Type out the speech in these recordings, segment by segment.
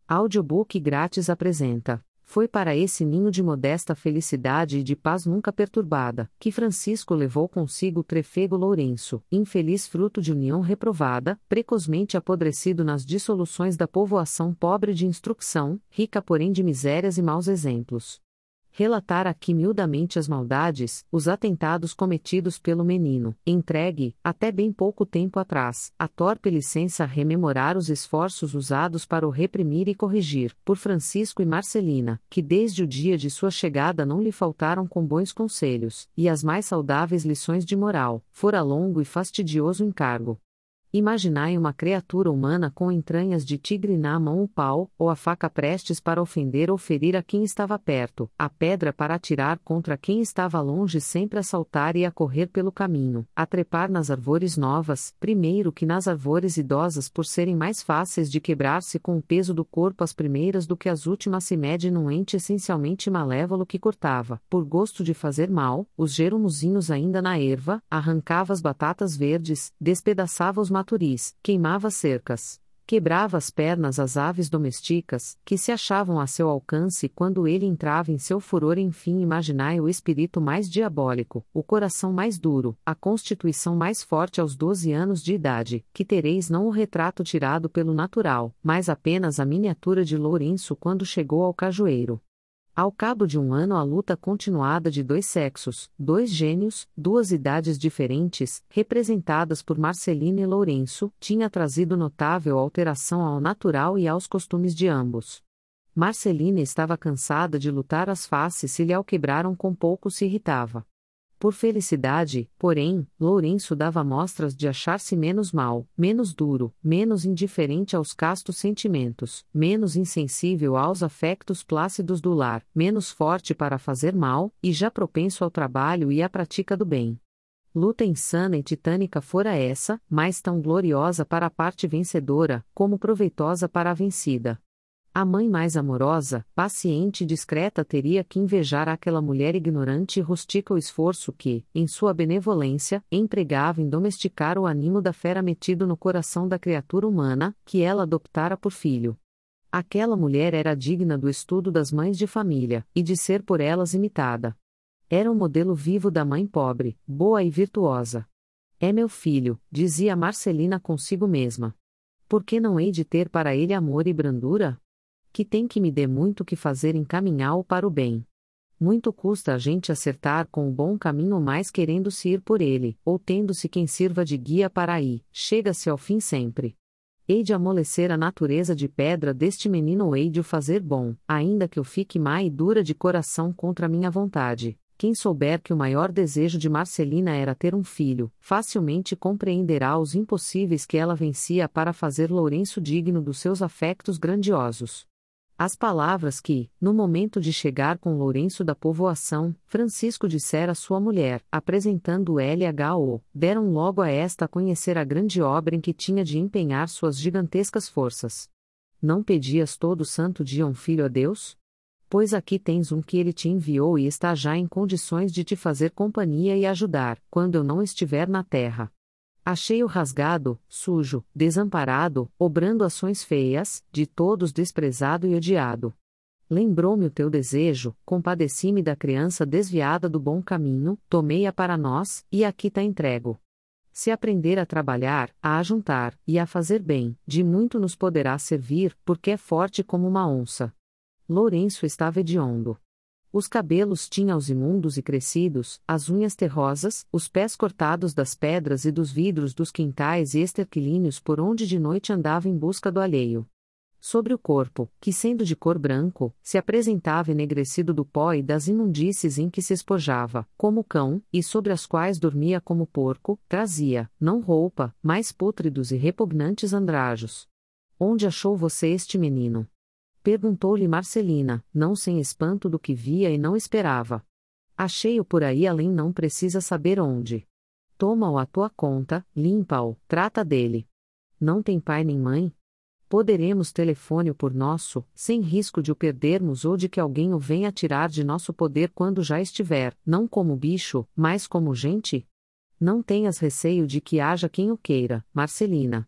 Audiobook grátis apresenta. Foi para esse ninho de modesta felicidade e de paz nunca perturbada, que Francisco levou consigo o trefego Lourenço, infeliz fruto de união reprovada, precozmente apodrecido nas dissoluções da povoação pobre de instrução, rica porém de misérias e maus exemplos. Relatar aqui miudamente as maldades, os atentados cometidos pelo menino, entregue, até bem pouco tempo atrás, a torpe licença a rememorar os esforços usados para o reprimir e corrigir, por Francisco e Marcelina, que desde o dia de sua chegada não lhe faltaram com bons conselhos, e as mais saudáveis lições de moral, fora longo e fastidioso encargo. Imaginai uma criatura humana com entranhas de tigre na mão o pau, ou a faca prestes para ofender ou ferir a quem estava perto, a pedra para atirar contra quem estava longe sempre a saltar e a correr pelo caminho, a trepar nas árvores novas, primeiro que nas árvores idosas por serem mais fáceis de quebrar-se com o peso do corpo as primeiras do que as últimas se mede num ente essencialmente malévolo que cortava, por gosto de fazer mal, os jeromozinhos ainda na erva, arrancava as batatas verdes, despedaçava os maturis, queimava cercas, quebrava as pernas às aves domésticas, que se achavam a seu alcance quando ele entrava em seu furor. Enfim, imaginai o espírito mais diabólico, o coração mais duro, a constituição mais forte aos 12 anos de idade, que tereis não o retrato tirado pelo natural, mas apenas a miniatura de Lourenço quando chegou ao cajueiro. Ao cabo de um ano a luta continuada de dois sexos, dois gênios, duas idades diferentes, representadas por Marcelina e Lourenço, tinha trazido notável alteração ao natural e aos costumes de ambos. Marcelina estava cansada de lutar, as faces se lhe alquebraram, com pouco se irritava. Por felicidade, porém, Lourenço dava mostras de achar-se menos mau, menos duro, menos indiferente aos castos sentimentos, menos insensível aos afectos plácidos do lar, menos forte para fazer mal, e já propenso ao trabalho e à prática do bem. Luta insana e titânica fora essa, mas tão gloriosa para a parte vencedora, como proveitosa para a vencida. A mãe mais amorosa, paciente e discreta teria que invejar aquela mulher ignorante e rústica o esforço que, em sua benevolência, empregava em domesticar o ânimo da fera metido no coração da criatura humana, que ela adoptara por filho. Aquela mulher era digna do estudo das mães de família, e de ser por elas imitada. Era um modelo vivo da mãe pobre, boa e virtuosa. É meu filho, dizia Marcelina consigo mesma. Por que não hei de ter para ele amor e brandura? Que tem que me dê muito que fazer encaminhá-lo para o bem. Muito custa a gente acertar com o bom caminho, mais querendo-se ir por ele, ou tendo-se quem sirva de guia para aí, chega-se ao fim sempre. Hei de amolecer a natureza de pedra deste menino, ou hei de o fazer bom, ainda que eu fique má e dura de coração contra minha vontade. Quem souber que o maior desejo de Marcelina era ter um filho, facilmente compreenderá os impossíveis que ela vencia para fazer Lourenço digno dos seus afectos grandiosos. As palavras que, no momento de chegar com Lourenço da povoação, Francisco dissera à sua mulher, apresentando o LHO, deram logo a esta a conhecer a grande obra em que tinha de empenhar suas gigantescas forças. Não pedias todo santo dia um filho a Deus? Pois aqui tens um que ele te enviou e está já em condições de te fazer companhia e ajudar, quando eu não estiver na terra. Achei-o rasgado, sujo, desamparado, obrando ações feias, de todos desprezado e odiado. Lembrou-me o teu desejo, compadeci-me da criança desviada do bom caminho, tomei-a para nós, e aqui tá entrego. Se aprender a trabalhar, a ajuntar, e a fazer bem, de muito nos poderá servir, porque é forte como uma onça. Lourenço estava hediondo. Os cabelos tinha os imundos e crescidos, as unhas terrosas, os pés cortados das pedras e dos vidros dos quintais e esterquilíneos por onde de noite andava em busca do alheio. Sobre o corpo, que sendo de cor branco, se apresentava enegrecido do pó e das imundícies em que se espojava, como cão, e sobre as quais dormia como porco, trazia, não roupa, mas pútridos e repugnantes andrajos. Onde achou você este menino? Perguntou-lhe Marcelina, não sem espanto do que via e não esperava. Achei-o por aí além, não precisa saber onde. Toma-o à tua conta, limpa-o, trata dele. Não tem pai nem mãe? Poderemos telefone-o por nosso, sem risco de o perdermos ou de que alguém o venha tirar de nosso poder quando já estiver, não como bicho, mas como gente? Não tenhas receio de que haja quem o queira, Marcelina.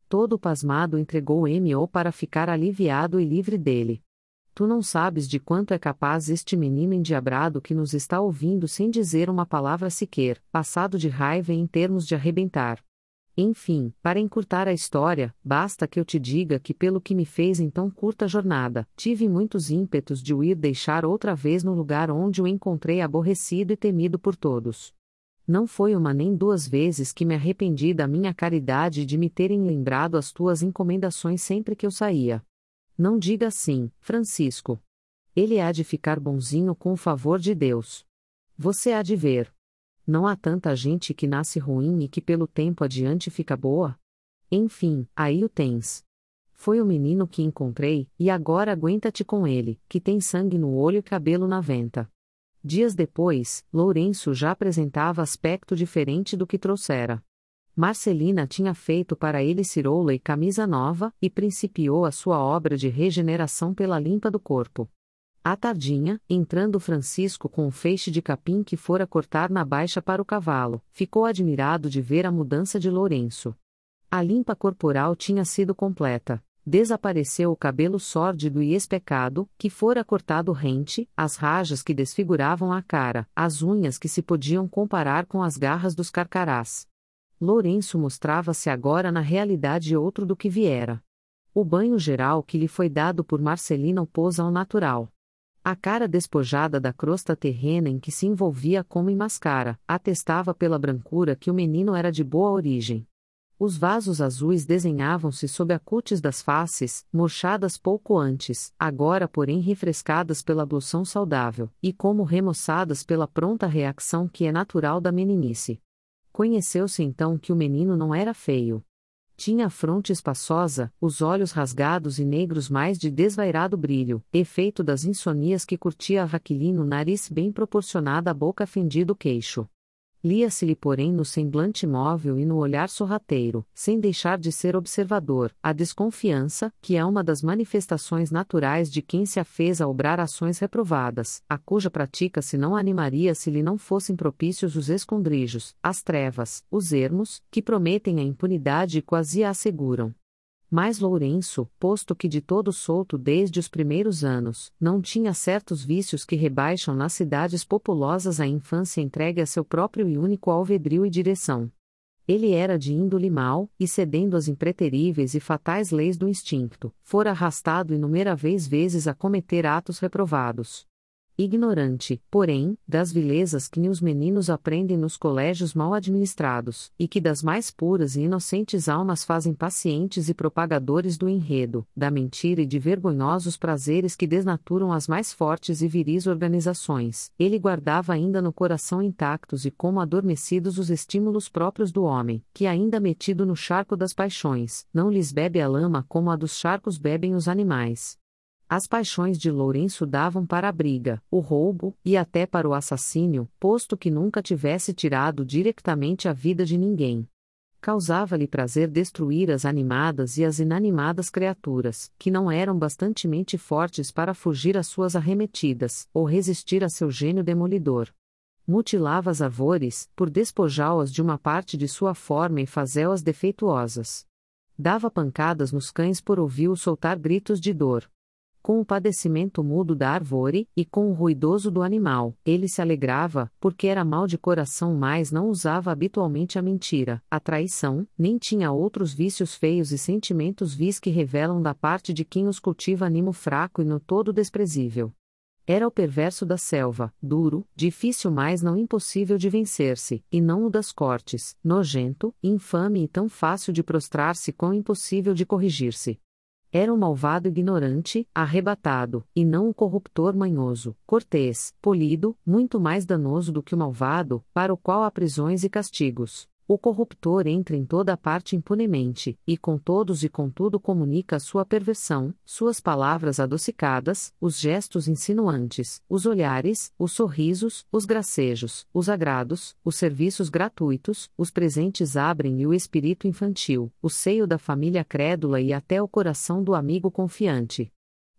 Todo pasmado entregou M.O. para ficar aliviado e livre dele. Tu não sabes de quanto é capaz este menino endiabrado que nos está ouvindo sem dizer uma palavra sequer, passado de raiva em termos de arrebentar. Enfim, para encurtar a história, basta que eu te diga que pelo que me fez em tão curta jornada, tive muitos ímpetos de o ir deixar outra vez no lugar onde o encontrei aborrecido e temido por todos. Não foi uma nem duas vezes que me arrependi da minha caridade e de me terem lembrado as tuas encomendações sempre que eu saía. Não diga assim, Francisco. Ele há de ficar bonzinho com o favor de Deus. Você há de ver. Não há tanta gente que nasce ruim e que pelo tempo adiante fica boa? Enfim, aí o tens. Foi o menino que encontrei, e agora aguenta-te com ele, que tem sangue no olho e cabelo na venta. Dias depois, Lourenço já apresentava aspecto diferente do que trouxera. Marcelina tinha feito para ele ciroula e camisa nova, e principiou a sua obra de regeneração pela limpa do corpo. À tardinha, entrando Francisco com o feixe de capim que fora cortar na baixa para o cavalo, ficou admirado de ver a mudança de Lourenço. A limpa corporal tinha sido completa. Desapareceu o cabelo sórdido e especado, que fora cortado rente, as rajas que desfiguravam a cara, as unhas que se podiam comparar com as garras dos carcarás. Lourenço mostrava-se agora na realidade outro do que viera. O banho geral que lhe foi dado por Marcelina o pôs ao natural. A cara despojada da crosta terrena em que se envolvia como em máscara, atestava pela brancura que o menino era de boa origem. Os vasos azuis desenhavam-se sob a cútis das faces, murchadas pouco antes, agora porém refrescadas pela ablução saudável, e como remoçadas pela pronta reação que é natural da meninice. Conheceu-se então que o menino não era feio. Tinha a fronte espaçosa, os olhos rasgados e negros mais de desvairado brilho, efeito das insônias que curtia Raquilino, o nariz bem proporcionado à boca fendido o queixo. Lia-se-lhe porém no semblante móvel e no olhar sorrateiro, sem deixar de ser observador, a desconfiança, que é uma das manifestações naturais de quem se afez a obrar ações reprovadas, a cuja prática se não animaria se lhe não fossem propícios os escondrijos, as trevas, os ermos, que prometem a impunidade e quase a asseguram. Mas Lourenço, posto que de todo solto desde os primeiros anos, não tinha certos vícios que rebaixam nas cidades populosas a infância entregue a seu próprio e único alvedrio e direção. Ele era de índole mau, e cedendo às impreteríveis e fatais leis do instinto, fora arrastado inumeráveis vezes a cometer atos reprovados. Ignorante, porém, das vilezas que os meninos aprendem nos colégios mal administrados, e que das mais puras e inocentes almas fazem pacientes e propagadores do enredo, da mentira e de vergonhosos prazeres que desnaturam as mais fortes e viris organizações, ele guardava ainda no coração intactos e como adormecidos os estímulos próprios do homem, que ainda metido no charco das paixões, não lhes bebe a lama como a dos charcos bebem os animais. As paixões de Lourenço davam para a briga, o roubo, e até para o assassínio, posto que nunca tivesse tirado diretamente a vida de ninguém. Causava-lhe prazer destruir as animadas e as inanimadas criaturas, que não eram bastantemente fortes para fugir às suas arremetidas, ou resistir a seu gênio demolidor. Mutilava as árvores, por despojá-las de uma parte de sua forma e fazê-las defeituosas. Dava pancadas nos cães por ouvi-los soltar gritos de dor. Com o padecimento mudo da árvore, e com o ruidoso do animal, ele se alegrava, porque era mau de coração mas não usava habitualmente a mentira, a traição, nem tinha outros vícios feios e sentimentos vis que revelam da parte de quem os cultiva animo fraco e no todo desprezível. Era o perverso da selva, duro, difícil mas não impossível de vencer-se, e não o das cortes, nojento, infame e tão fácil de prostrar-se quão impossível de corrigir-se. Era o malvado ignorante, arrebatado, e não o corruptor manhoso, cortês, polido, muito mais danoso do que o malvado, para o qual há prisões e castigos. O corruptor entra em toda a parte impunemente, e com todos e com tudo comunica a sua perversão, suas palavras adocicadas, os gestos insinuantes, os olhares, os sorrisos, os gracejos, os agrados, os serviços gratuitos, os presentes abrem-lhe o espírito infantil, o seio da família crédula e até o coração do amigo confiante.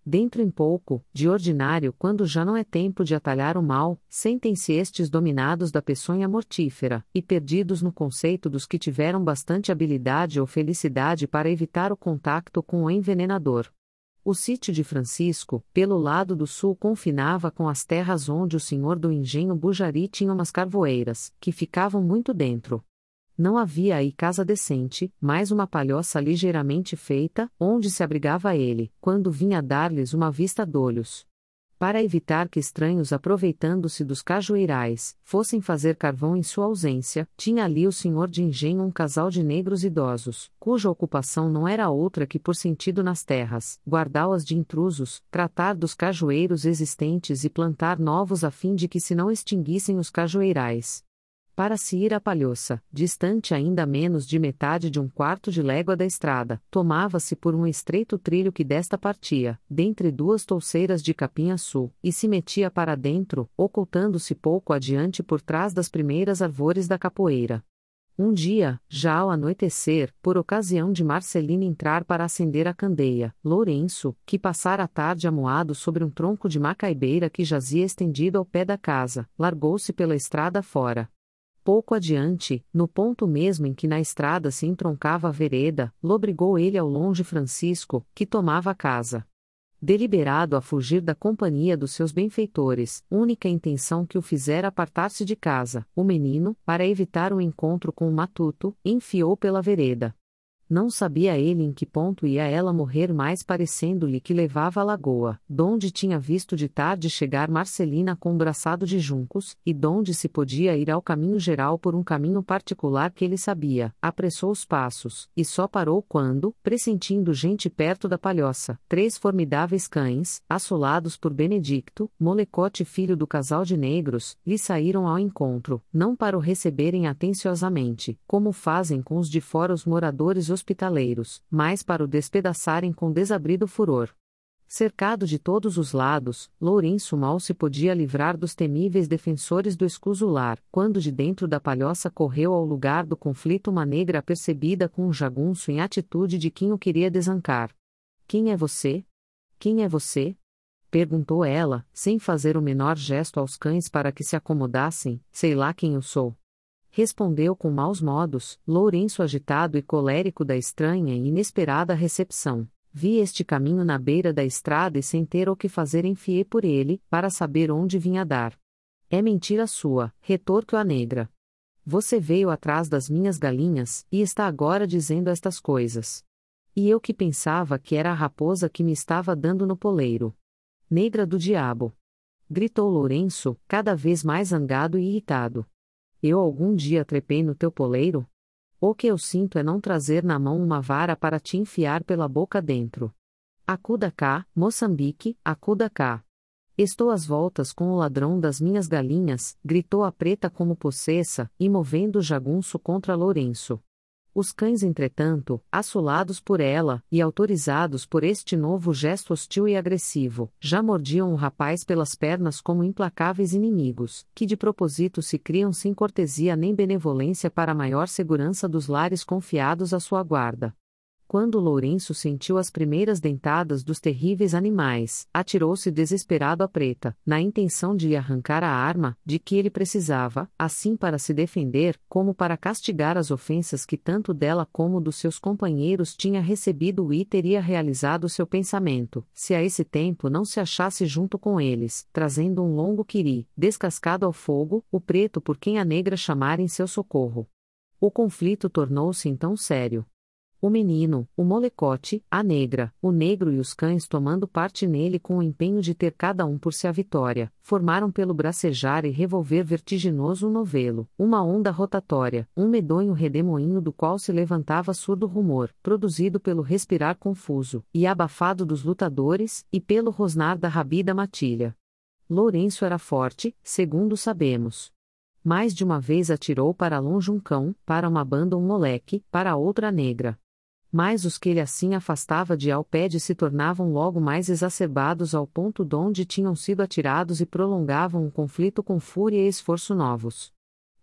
Dentro em pouco, de ordinário, quando já não é tempo de atalhar o mal, sentem-se estes dominados da peçonha mortífera, e perdidos no conceito dos que tiveram bastante habilidade ou felicidade para evitar o contacto com o envenenador. O sítio de Francisco, pelo lado do sul, confinava com as terras onde o senhor do engenho Bujari tinha umas carvoeiras, que ficavam muito dentro. Não havia aí casa decente, mas uma palhoça ligeiramente feita, onde se abrigava ele, quando vinha dar-lhes uma vista d'olhos. Para evitar que estranhos, aproveitando-se dos cajueirais, fossem fazer carvão em sua ausência, tinha ali o senhor de engenho um casal de negros idosos, cuja ocupação não era outra que, por sentido nas terras, guardá-las de intrusos, tratar dos cajueiros existentes e plantar novos a fim de que se não extinguissem os cajueirais. Para se ir à Palhoça, distante ainda menos de metade de um quarto de légua da estrada, tomava-se por um estreito trilho que desta partia, dentre duas touceiras de capim-açu, e se metia para dentro, ocultando-se pouco adiante por trás das primeiras árvores da capoeira. Um dia, já ao anoitecer, por ocasião de Marcelina entrar para acender a candeia, Lourenço, que passara a tarde amuado sobre um tronco de macaibeira que jazia estendido ao pé da casa, largou-se pela estrada fora. Pouco adiante, no ponto mesmo em que na estrada se entroncava a vereda, lobrigou ele ao longe Francisco, que tomava a casa. Deliberado a fugir da companhia dos seus benfeitores, única intenção que o fizera apartar-se de casa, o menino, para evitar o encontro com o matuto, enfiou pela vereda. Não sabia ele em que ponto ia ela morrer, mais parecendo-lhe que levava à lagoa, donde tinha visto de tarde chegar Marcelina com um braçado de juncos, e donde se podia ir ao caminho geral por um caminho particular que ele sabia. Apressou os passos, e só parou quando, pressentindo gente perto da palhoça, 3 formidáveis cães, assolados por Benedicto, molecote filho do casal de negros, lhe saíram ao encontro, não para o receberem atenciosamente, como fazem com os de fora os moradores hospitaleiros, mas para o despedaçarem com desabrido furor. Cercado de todos os lados, Lourenço mal se podia livrar dos temíveis defensores do escuso lar, quando de dentro da palhoça correu ao lugar do conflito uma negra apercebida com um jagunço em atitude de quem o queria desancar. "Quem é você? Quem é você?" perguntou ela, sem fazer o menor gesto aos cães para que se acomodassem. "Sei lá quem eu sou." Respondeu com maus modos, Lourenço, agitado e colérico da estranha e inesperada recepção. "Vi este caminho na beira da estrada e sem ter o que fazer enfiei por ele, para saber onde vinha dar." "É mentira sua", retorquiu a negra. "Você veio atrás das minhas galinhas, e está agora dizendo estas coisas. E eu que pensava que era a raposa que me estava dando no poleiro." "Negra do diabo!" gritou Lourenço, cada vez mais zangado e irritado. "Eu algum dia trepei no teu poleiro? O que eu sinto é não trazer na mão uma vara para te enfiar pela boca dentro. Acuda cá, Moçambique, acuda cá. Estou às voltas com o ladrão das minhas galinhas", gritou a preta como possessa, e movendo o jagunço contra Lourenço. Os cães, entretanto, assolados por ela, e autorizados por este novo gesto hostil e agressivo, já mordiam o rapaz pelas pernas como implacáveis inimigos, que de propósito se criam sem cortesia nem benevolência para a maior segurança dos lares confiados à sua guarda. Quando Lourenço sentiu as primeiras dentadas dos terríveis animais, atirou-se desesperado à preta, na intenção de lhe arrancar a arma, de que ele precisava, assim para se defender, como para castigar as ofensas que tanto dela como dos seus companheiros tinha recebido, e teria realizado seu pensamento, se a esse tempo não se achasse junto com eles, trazendo um longo quiri, descascado ao fogo, o preto por quem a negra chamara em seu socorro. O conflito tornou-se então sério. O menino, o molecote, a negra, o negro e os cães, tomando parte nele com o empenho de ter cada um por si a vitória, formaram pelo bracejar e revolver vertiginoso um novelo, uma onda rotatória, um medonho redemoinho do qual se levantava surdo rumor, produzido pelo respirar confuso e abafado dos lutadores, e pelo rosnar da rabida matilha. Lourenço era forte, segundo sabemos. Mais de uma vez atirou para longe um cão, para uma banda um moleque, para outra a negra. Mas os que ele assim afastava de ao pé de se tornavam logo mais exacerbados ao ponto donde tinham sido atirados e prolongavam o conflito com fúria e esforço novos.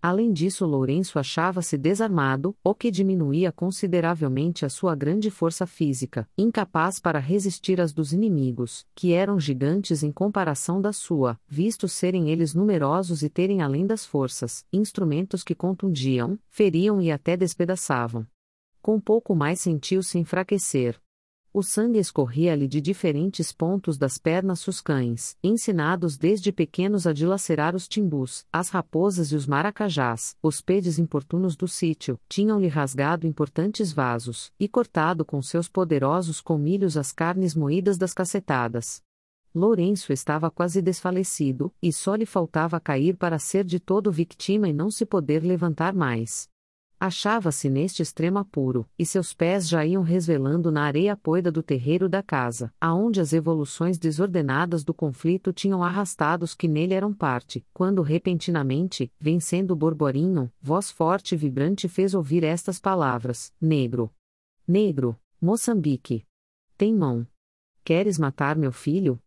Além disso, Lourenço achava-se desarmado, o que diminuía consideravelmente a sua grande força física, incapaz para resistir às dos inimigos, que eram gigantes em comparação da sua, visto serem eles numerosos e terem além das forças, instrumentos que contundiam, feriam e até despedaçavam. Com pouco mais sentiu-se enfraquecer. O sangue escorria-lhe de diferentes pontos das pernas sus cães, ensinados desde pequenos a dilacerar os timbus, as raposas e os maracajás, os pedes importunos do sítio, tinham-lhe rasgado importantes vasos, e cortado com seus poderosos colmilhos as carnes moídas das cacetadas. Lourenço estava quase desfalecido, e só lhe faltava cair para ser de todo vítima e não se poder levantar mais. Achava-se neste extremo apuro, e seus pés já iam resvelando na areia poida do terreiro da casa, aonde as evoluções desordenadas do conflito tinham arrastado os que nele eram parte, quando repentinamente, vencendo o borborinho, voz forte e vibrante fez ouvir estas palavras: Negro! Negro! Moçambique! Tem mão! Queres matar meu filho?